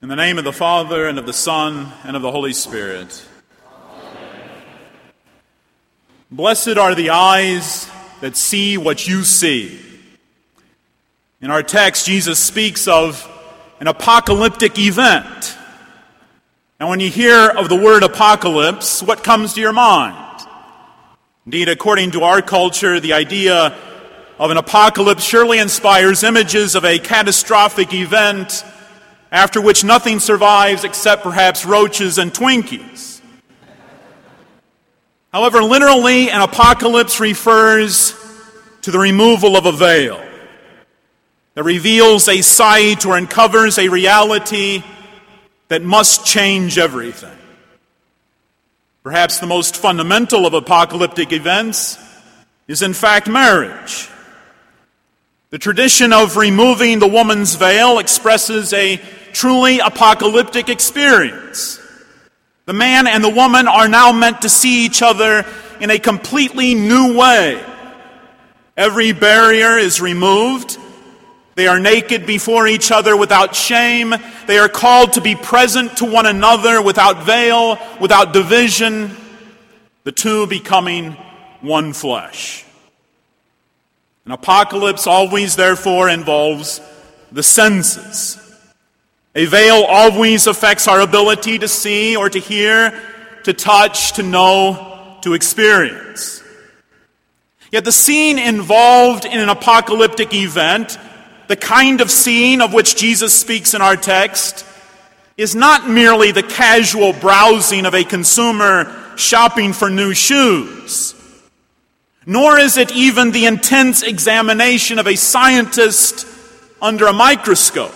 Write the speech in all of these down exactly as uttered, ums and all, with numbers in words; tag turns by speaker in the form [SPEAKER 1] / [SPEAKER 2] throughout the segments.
[SPEAKER 1] In the name of the Father, and of the Son, and of the Holy Spirit. Amen. Blessed are the eyes that see what you see. In our text, Jesus speaks of an apocalyptic event. Now, when you hear of the word apocalypse, what comes to your mind? Indeed, according to our culture, the idea of an apocalypse surely inspires images of a catastrophic event after which nothing survives except perhaps roaches and Twinkies. However, literally, an apocalypse refers to the removal of a veil that reveals a sight or uncovers a reality that must change everything. Perhaps the most fundamental of apocalyptic events is in fact marriage. The tradition of removing the woman's veil expresses a truly apocalyptic experience. The man and the woman are now meant to see each other in a completely new way. Every barrier is removed. They are naked before each other without shame. They are called to be present to one another without veil, without division, the two becoming one flesh. An apocalypse always, therefore, involves the senses. A veil always affects our ability to see or to hear, to touch, to know, to experience. Yet the scene involved in an apocalyptic event, the kind of scene of which Jesus speaks in our text, is not merely the casual browsing of a consumer shopping for new shoes, nor is it even the intense examination of a scientist under a microscope.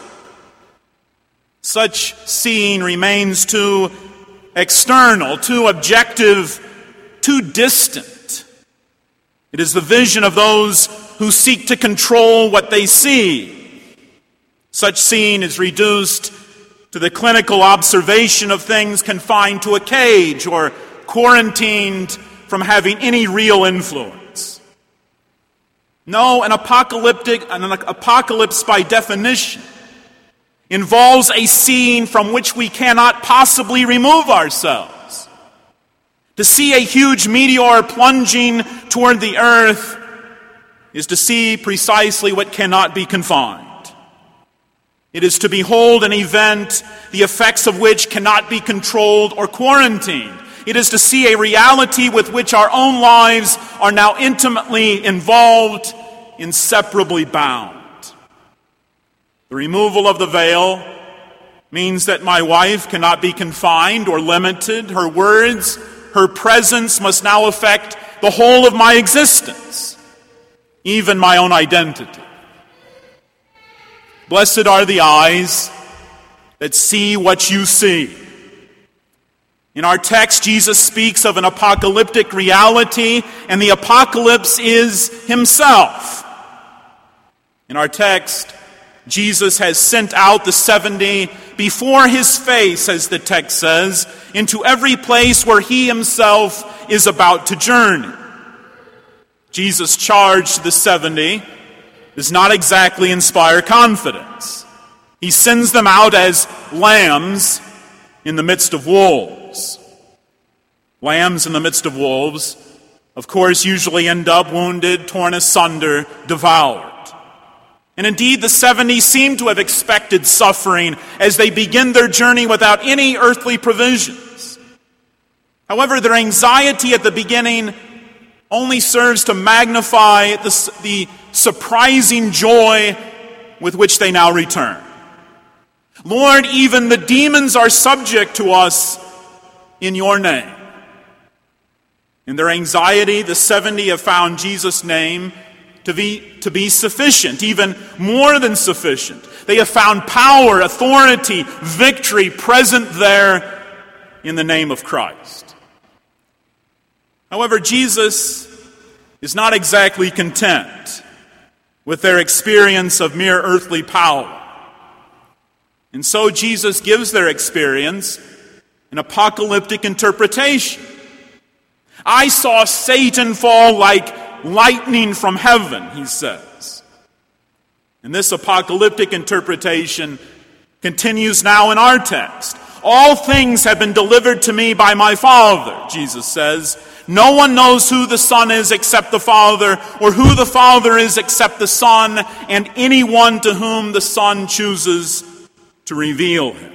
[SPEAKER 1] Such seeing remains too external, too objective, too distant. It is the vision of those who seek to control what they see. Such seeing is reduced to the clinical observation of things confined to a cage or quarantined from having any real influence. No, an apocalyptic, an apocalypse by definition involves a scene from which we cannot possibly remove ourselves. To see a huge meteor plunging toward the earth is to see precisely what cannot be confined. It is to behold an event, the effects of which cannot be controlled or quarantined. It is to see a reality with which our own lives are now intimately involved, inseparably bound. The removal of the veil means that my wife cannot be confined or limited. Her words, her presence must now affect the whole of my existence, even my own identity. Blessed are the eyes that see what you see. In our text, Jesus speaks of an apocalyptic reality, and the apocalypse is himself. In our text, Jesus has sent out the seventy before his face, as the text says, into every place where he himself is about to journey. Jesus' charge to the seventy does not exactly inspire confidence. He sends them out as lambs in the midst of wolves. Lambs in the midst of wolves, of course, usually end up wounded, torn asunder, devoured. And indeed, the seventy seem to have expected suffering as they begin their journey without any earthly provisions. However, their anxiety at the beginning only serves to magnify the, the surprising joy with which they now return. Lord, even the demons are subject to us in your name. In their anxiety, the seventy have found Jesus' name to be, to be sufficient, even more than sufficient. They have found power, authority, victory present there in the name of Christ. However, Jesus is not exactly content with their experience of mere earthly power. And so Jesus gives their experience an apocalyptic interpretation. I saw Satan fall like lightning from heaven, he says. And this apocalyptic interpretation Continues now in our text. All things have been delivered to me by my Father, Jesus says. No one knows who the Son is except the Father, or who the Father is except the Son, and anyone to whom the Son chooses to reveal him.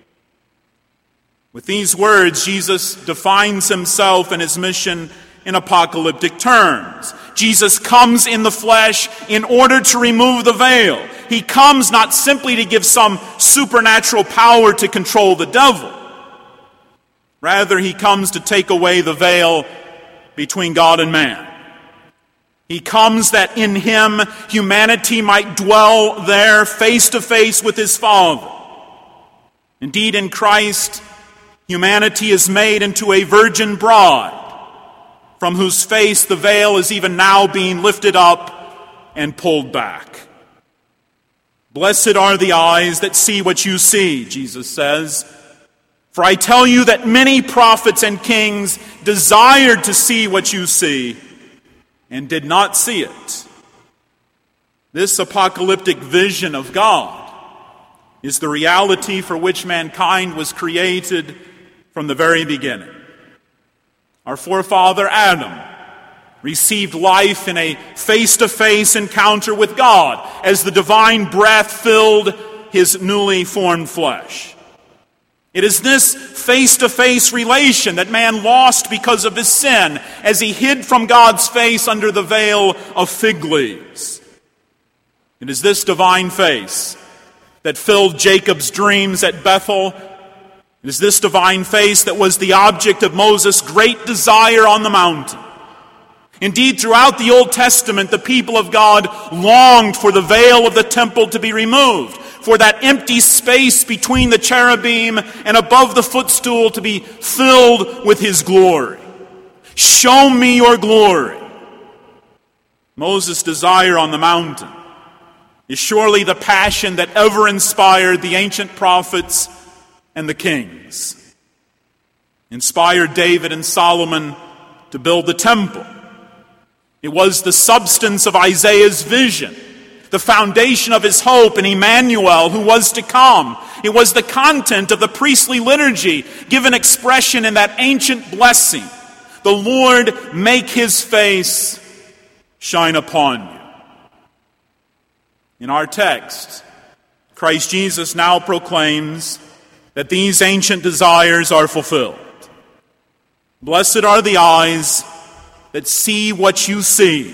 [SPEAKER 1] With these words, Jesus defines himself and his mission in apocalyptic terms. Jesus comes in the flesh in order to remove the veil. He comes not simply to give some supernatural power to control the devil. Rather, he comes to take away the veil between God and man. He comes that in him humanity might dwell there face to face with his Father. Indeed, in Christ, humanity is made into a virgin bride, from whose face the veil is even now being lifted up and pulled back. Blessed are the eyes that see what you see, Jesus says. For I tell you that many prophets and kings desired to see what you see and did not see it. This apocalyptic vision of God is the reality for which mankind was created from the very beginning. Our forefather Adam received life in a face-to-face encounter with God as the divine breath filled his newly formed flesh. It is this face-to-face relation that man lost because of his sin as he hid from God's face under the veil of fig leaves. It is this divine face that filled Jacob's dreams at Bethel. It is this divine face that was the object of Moses' great desire on the mountain. Indeed, throughout the Old Testament, the people of God longed for the veil of the temple to be removed, for that empty space between the cherubim and above the footstool to be filled with his glory. Show me your glory. Moses' desire on the mountain is surely the passion that ever inspired the ancient prophets and the kings. Inspired David and Solomon to build the temple. It was the substance of Isaiah's vision, the foundation of his hope in Emmanuel who was to come. It was the content of the priestly liturgy given expression in that ancient blessing. The Lord make his face shine upon you. In our text, Christ Jesus now proclaims that these ancient desires are fulfilled. Blessed are the eyes that see what you see.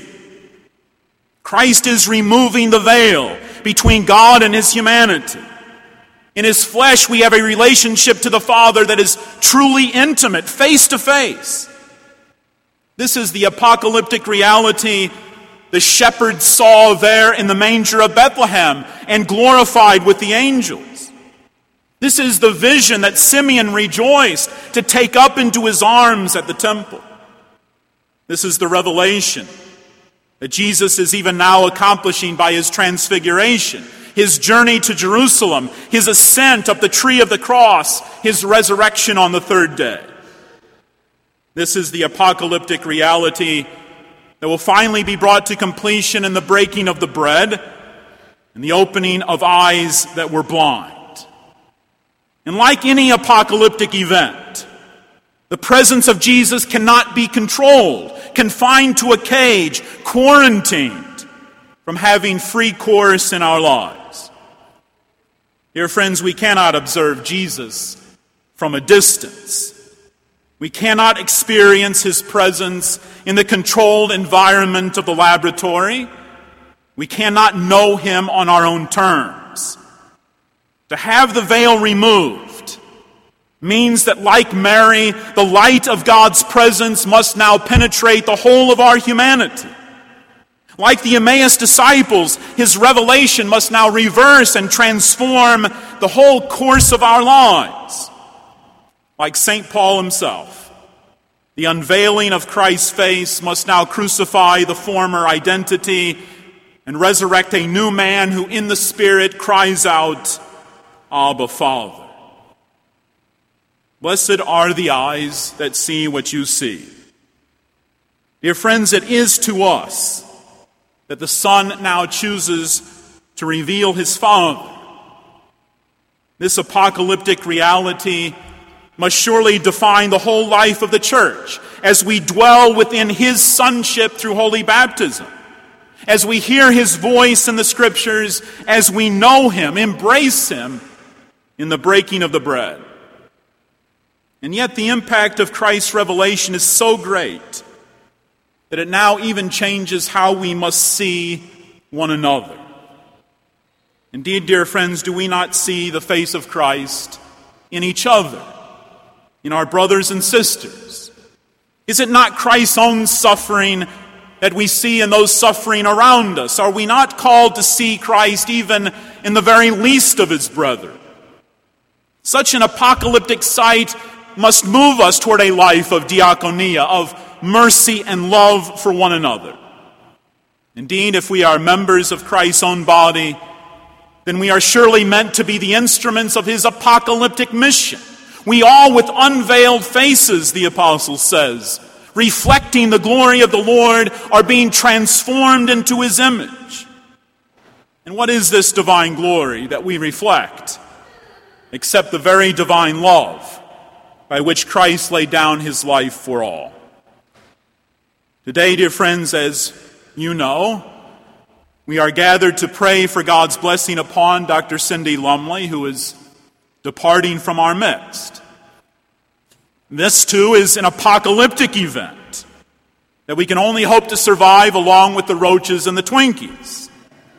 [SPEAKER 1] Christ is removing the veil between God and his humanity. In his flesh, we have a relationship to the Father that is truly intimate, face to face. This is the apocalyptic reality the shepherds saw there in the manger of Bethlehem and glorified with the angels. This is the vision that Simeon rejoiced to take up into his arms at the temple. This is the revelation that Jesus is even now accomplishing by his transfiguration, his journey to Jerusalem, his ascent up the tree of the cross, his resurrection on the third day. This is the apocalyptic reality that will finally be brought to completion in the breaking of the bread and the opening of eyes that were blind. And like any apocalyptic event, the presence of Jesus cannot be controlled, confined to a cage, quarantined from having free course in our lives. Dear friends, we cannot observe Jesus from a distance. We cannot experience his presence in the controlled environment of the laboratory. We cannot know him on our own terms. To have the veil removed means that, like Mary, the light of God's presence must now penetrate the whole of our humanity. Like the Emmaus disciples, his revelation must now reverse and transform the whole course of our lives. Like Saint Paul himself, the unveiling of Christ's face must now crucify the former identity and resurrect a new man who in the Spirit cries out, Abba, Father. Blessed are the eyes that see what you see. Dear friends, it is to us that the Son now chooses to reveal his Father. This apocalyptic reality must surely define the whole life of the church as we dwell within his sonship through holy baptism, as we hear his voice in the Scriptures, as we know him, embrace him in the breaking of the bread. And yet the impact of Christ's revelation is so great that it now even changes how we must see one another. Indeed, dear friends, do we not see the face of Christ in each other, in our brothers and sisters? Is it not Christ's own suffering that we see in those suffering around us? Are we not called to see Christ even in the very least of his brethren? Such an apocalyptic sight must move us toward a life of diaconia, of mercy and love for one another. Indeed, if we are members of Christ's own body, then we are surely meant to be the instruments of his apocalyptic mission. We all with unveiled faces, the apostle says, reflecting the glory of the Lord, are being transformed into his image. And what is this divine glory that we reflect, except the very divine love by which Christ laid down his life for all? Today, dear friends, as you know, we are gathered to pray for God's blessing upon Doctor Cindy Lumley, who is departing from our midst. This, too, is an apocalyptic event that we can only hope to survive along with the roaches and the Twinkies.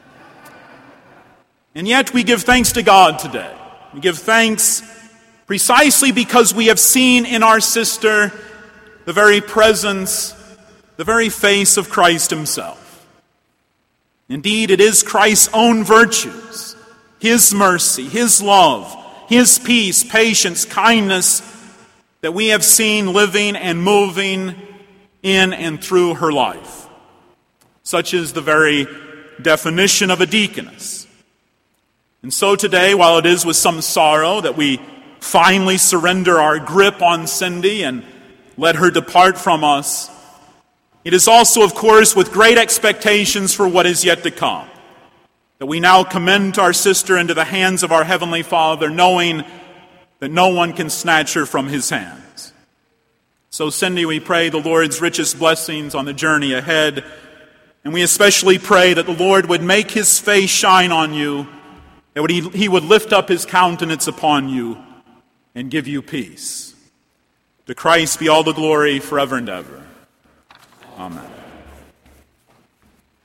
[SPEAKER 1] And yet we give thanks to God today. We give thanks precisely because we have seen in our sister the very presence, the very face of Christ himself. Indeed, it is Christ's own virtues, his mercy, his love, his peace, patience, kindness, that we have seen living and moving in and through her life. Such is the very definition of a deaconess. And so today, while it is with some sorrow that we finally surrender our grip on Cindy and let her depart from us, it is also, of course, with great expectations for what is yet to come, that we now commend our sister into the hands of our Heavenly Father, knowing that no one can snatch her from his hands. So, Cindy, we pray the Lord's richest blessings on the journey ahead, and we especially pray that the Lord would make his face shine on you, that he, he would lift up his countenance upon you and give you peace. To Christ be all the glory forever and ever. Amen.